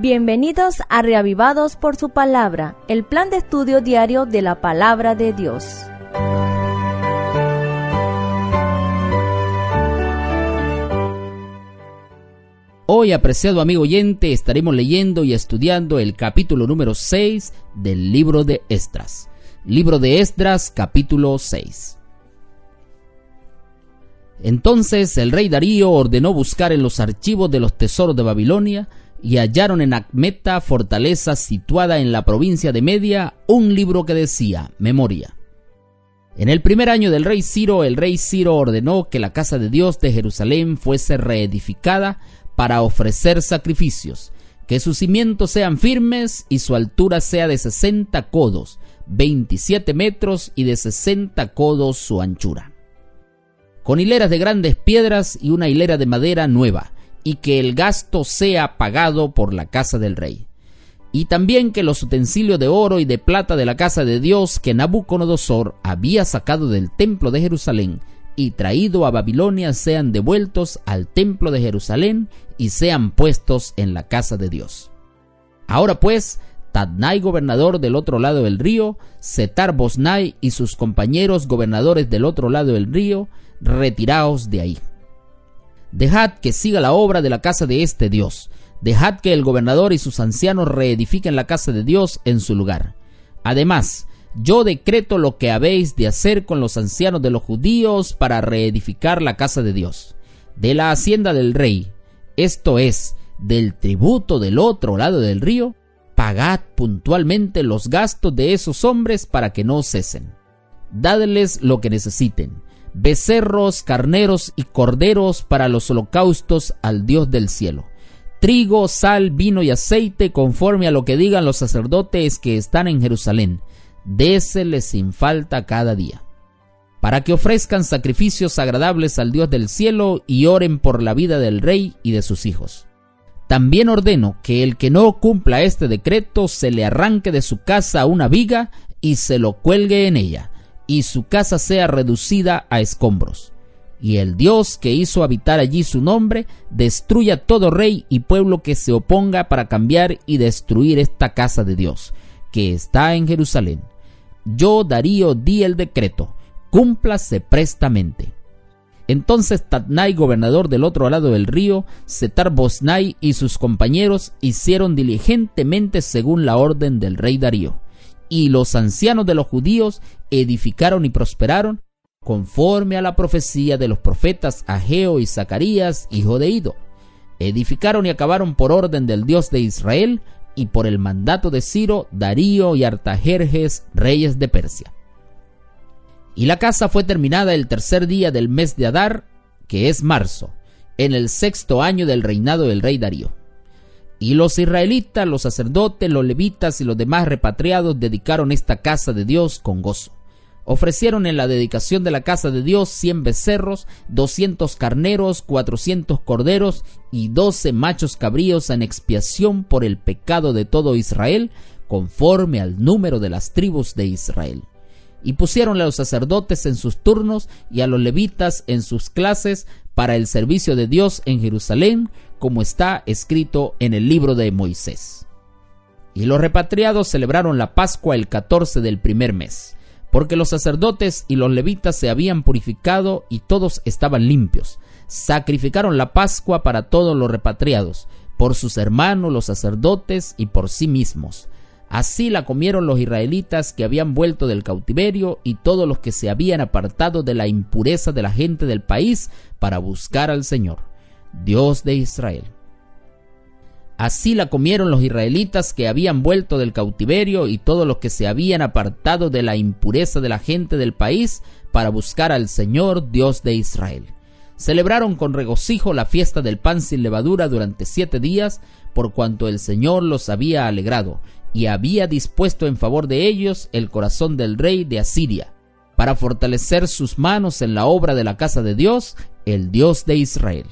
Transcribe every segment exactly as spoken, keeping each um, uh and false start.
Bienvenidos a Reavivados por su Palabra, el plan de estudio diario de la Palabra de Dios. Hoy, apreciado amigo oyente, estaremos leyendo y estudiando el capítulo número seis del libro de Esdras. Libro de Esdras, capítulo seis. Entonces el rey Darío ordenó buscar en los archivos de los tesoros de Babilonia, y hallaron en Acmeta, fortaleza situada en la provincia de Media, un libro que decía Memoria. En el primer año del rey Ciro, el rey Ciro ordenó que la casa de Dios de Jerusalén fuese reedificada para ofrecer sacrificios, que sus cimientos sean firmes y su altura sea de sesenta codos, veintisiete metros, y de sesenta codos su anchura, con hileras de grandes piedras y una hilera de madera nueva, y que el gasto sea pagado por la casa del rey. Y también que los utensilios de oro y de plata de la casa de Dios que Nabucodonosor había sacado del templo de Jerusalén y traído a Babilonia sean devueltos al templo de Jerusalén y sean puestos en la casa de Dios. Ahora pues, Tadnai, gobernador del otro lado del río, Setar-Boznai y sus compañeros gobernadores del otro lado del río, retiraos de ahí. Dejad que siga la obra de la casa de este Dios. Dejad que el gobernador y sus ancianos reedifiquen la casa de Dios en su lugar. Además, yo decreto lo que habéis de hacer con los ancianos de los judíos para reedificar la casa de Dios. De la hacienda del rey, esto es, del tributo del otro lado del río, pagad puntualmente los gastos de esos hombres para que no cesen. Dadles lo que necesiten: becerros, carneros y corderos para los holocaustos al Dios del cielo, trigo, sal, vino y aceite, conforme a lo que digan los sacerdotes que están en Jerusalén. Déseles sin falta cada día, para que ofrezcan sacrificios agradables al Dios del cielo y oren por la vida del rey y de sus hijos. También ordeno que el que no cumpla este decreto se le arranque de su casa una viga y se lo cuelgue en ella, y su casa sea reducida a escombros. Y el Dios que hizo habitar allí su nombre destruya todo rey y pueblo que se oponga para cambiar y destruir esta casa de Dios, que está en Jerusalén. Yo, Darío, di el decreto, cúmplase prestamente. Entonces Tadnai, gobernador del otro lado del río, Setar-Boznai y sus compañeros hicieron diligentemente según la orden del rey Darío. Y los ancianos de los judíos edificaron y prosperaron, conforme a la profecía de los profetas Ageo y Zacarías, hijo de Ido. Edificaron y acabaron por orden del Dios de Israel y por el mandato de Ciro, Darío y Artajerjes, reyes de Persia. Y la casa fue terminada el tercer día del mes de Adar, que es marzo, en el sexto año del reinado del rey Darío. Y los israelitas, los sacerdotes, los levitas y los demás repatriados dedicaron esta casa de Dios con gozo. Ofrecieron en la dedicación de la casa de Dios cien becerros, doscientos carneros, cuatrocientos corderos y doce machos cabríos en expiación por el pecado de todo Israel, conforme al número de las tribus de Israel. Y pusieron a los sacerdotes en sus turnos y a los levitas en sus clases para el servicio de Dios en Jerusalén, como está escrito en el libro de Moisés. Y los repatriados celebraron la Pascua el catorce del primer mes, porque los sacerdotes y los levitas se habían purificado y todos estaban limpios. Sacrificaron la Pascua para todos los repatriados, por sus hermanos los sacerdotes y por sí mismos. Así la comieron los israelitas que habían vuelto del cautiverio y todos los que se habían apartado de la impureza de la gente del país para buscar al Señor, Dios de Israel. Así la comieron los israelitas que habían vuelto del cautiverio y todos los que se habían apartado de la impureza de la gente del país para buscar al Señor, Dios de Israel. Celebraron con regocijo la fiesta del pan sin levadura durante siete días, por cuanto el Señor los había alegrado y había dispuesto en favor de ellos el corazón del rey de Asiria, para fortalecer sus manos en la obra de la casa de Dios, el Dios de Israel.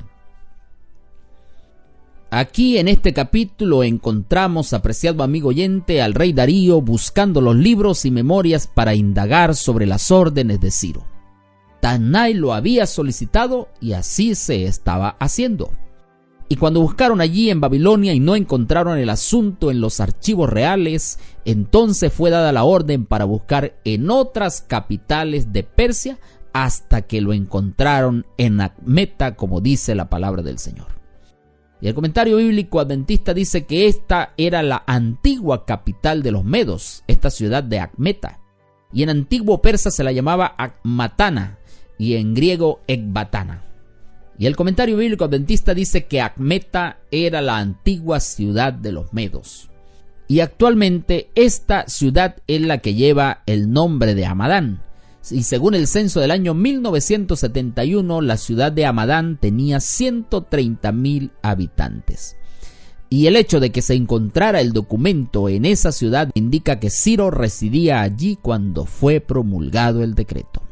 Aquí en este capítulo encontramos, apreciado amigo oyente, al rey Darío buscando los libros y memorias para indagar sobre las órdenes de Ciro. Tadnai lo había solicitado y así se estaba haciendo. Y cuando buscaron allí en Babilonia y no encontraron el asunto en los archivos reales, entonces fue dada la orden para buscar en otras capitales de Persia hasta que lo encontraron en Acmeta, como dice la palabra del Señor. Y el comentario bíblico adventista dice que esta era la antigua capital de los medos, esta ciudad de Acmeta. Y en antiguo persa se la llamaba Acmatana y en griego Ecbatana. Y el comentario bíblico adventista dice que Acmeta era la antigua ciudad de los medos. Y actualmente esta ciudad es la que lleva el nombre de Hamadán. Y según el censo del año mil novecientos setenta y uno, la ciudad de Hamadán tenía ciento treinta mil habitantes. Y el hecho de que se encontrara el documento en esa ciudad indica que Ciro residía allí cuando fue promulgado el decreto.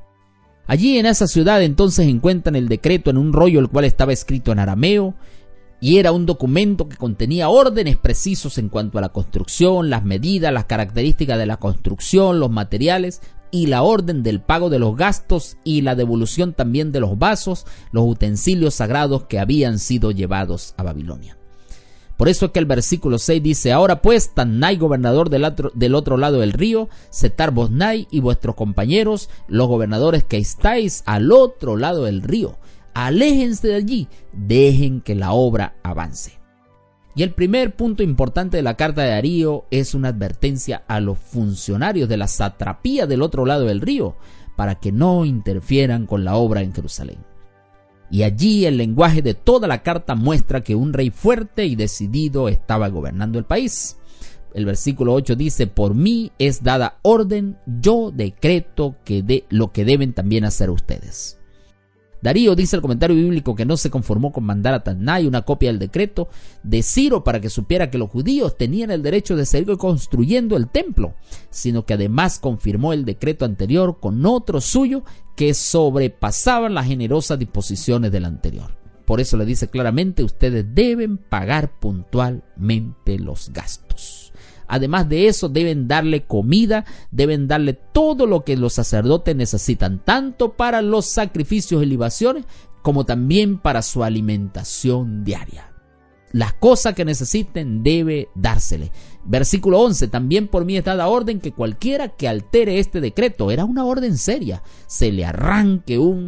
Allí en esa ciudad entonces encuentran el decreto en un rollo el cual estaba escrito en arameo y era un documento que contenía órdenes precisos en cuanto a la construcción, las medidas, las características de la construcción, los materiales y la orden del pago de los gastos y la devolución también de los vasos, los utensilios sagrados que habían sido llevados a Babilonia. Por eso es que el versículo seis dice: ahora pues, Tannai, gobernador del otro, del otro lado del río, Setar-Boznai y vuestros compañeros, los gobernadores que estáis al otro lado del río, aléjense de allí, dejen que la obra avance. Y el primer punto importante de la carta de Darío es una advertencia a los funcionarios de la satrapía del otro lado del río, para que no interfieran con la obra en Jerusalén. Y allí el lenguaje de toda la carta muestra que un rey fuerte y decidido estaba gobernando el país. El versículo ocho dice: por mí es dada orden, yo decreto que de lo que deben también hacer ustedes. Darío, dice el comentario bíblico, que no se conformó con mandar a Tannai una copia del decreto de Ciro para que supiera que los judíos tenían el derecho de seguir construyendo el templo, sino que además confirmó el decreto anterior con otro suyo que sobrepasaban las generosas disposiciones del anterior. Por eso le dice claramente: ustedes deben pagar puntualmente los gastos. Además de eso, deben darle comida, deben darle todo lo que los sacerdotes necesitan, tanto para los sacrificios y libaciones, como también para su alimentación diaria. Las cosas que necesiten debe dársele. Versículo once: también por mí es dada orden que cualquiera que altere este decreto, era una orden seria, se le arranque un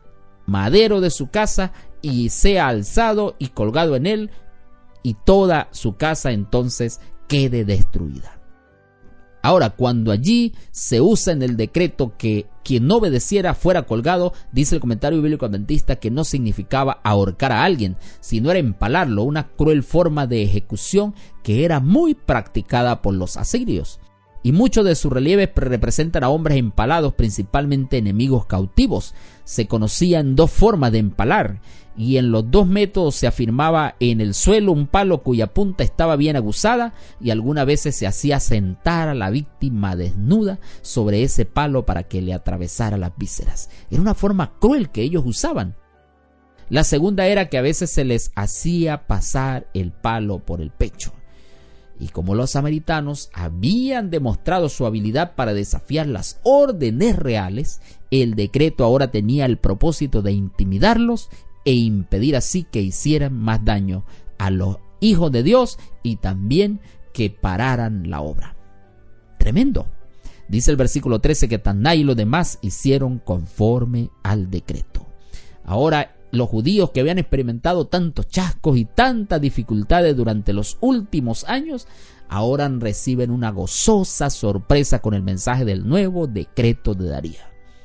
madero de su casa y sea alzado y colgado en él, y toda su casa entonces quede destruida. Ahora, cuando allí se usa en el decreto que quien no obedeciera fuera colgado, dice el comentario bíblico adventista que no significaba ahorcar a alguien, sino era empalarlo, una cruel forma de ejecución que era muy practicada por los asirios. Y muchos de sus relieves representan a hombres empalados, principalmente enemigos cautivos. Se conocían dos formas de empalar, y en los dos métodos se afirmaba en el suelo un palo cuya punta estaba bien aguzada, y algunas veces se hacía sentar a la víctima desnuda sobre ese palo para que le atravesara las vísceras. Era una forma cruel que ellos usaban. La segunda era que a veces se les hacía pasar el palo por el pecho. Y como los samaritanos habían demostrado su habilidad para desafiar las órdenes reales, el decreto ahora tenía el propósito de intimidarlos e impedir así que hicieran más daño a los hijos de Dios y también que pararan la obra. Tremendo. Dice el versículo trece que Tannai y los demás hicieron conforme al decreto. Ahora, los judíos que habían experimentado tantos chascos y tantas dificultades durante los últimos años, ahora reciben una gozosa sorpresa con el mensaje del nuevo decreto de Darío.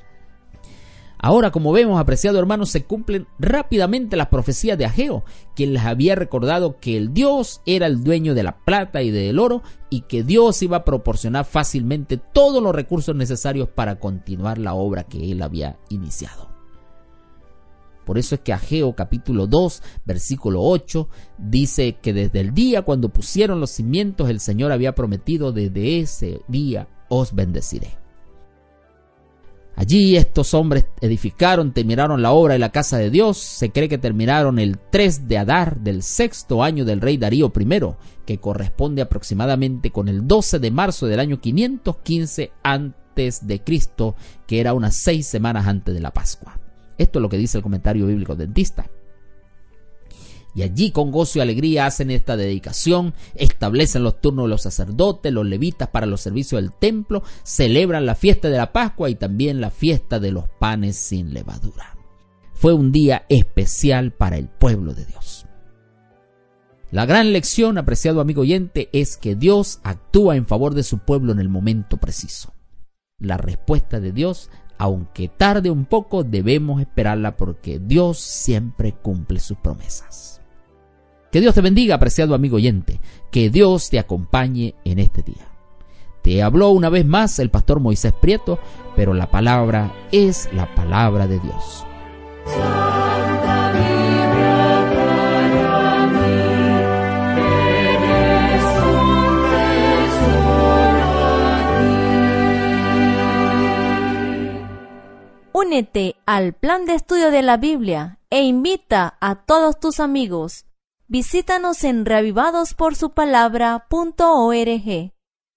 Ahora, como vemos, apreciados hermanos, se cumplen rápidamente las profecías de Ageo, quien les había recordado que el Dios era el dueño de la plata y del oro y que Dios iba a proporcionar fácilmente todos los recursos necesarios para continuar la obra que él había iniciado. Por eso es que Ageo capítulo dos, versículo ocho, dice que desde el día cuando pusieron los cimientos, el Señor había prometido: desde ese día os bendeciré. Allí estos hombres edificaron, terminaron la obra de la casa de Dios. Se cree que terminaron el tres de Adar del sexto año del rey Darío primero, que corresponde aproximadamente con el doce de marzo del año quinientos quince antes de Cristo, que era unas seis semanas antes de la Pascua. Esto es lo que dice el comentario bíblico adventista. Y allí con gozo y alegría hacen esta dedicación, establecen los turnos de los sacerdotes, los levitas para los servicios del templo, celebran la fiesta de la Pascua y también la fiesta de los panes sin levadura. Fue un día especial para el pueblo de Dios. La gran lección, apreciado amigo oyente, es que Dios actúa en favor de su pueblo en el momento preciso. La respuesta de Dios, aunque tarde un poco, debemos esperarla porque Dios siempre cumple sus promesas. Que Dios te bendiga, apreciado amigo oyente. Que Dios te acompañe en este día. Te habló una vez más el pastor Moisés Prieto, pero la palabra es la palabra de Dios. Santa Biblia para mí, eres un tesoro a ti. Únete al plan de estudio de la Biblia e invita a todos tus amigos. Visítanos en reavivados por su palabra punto org.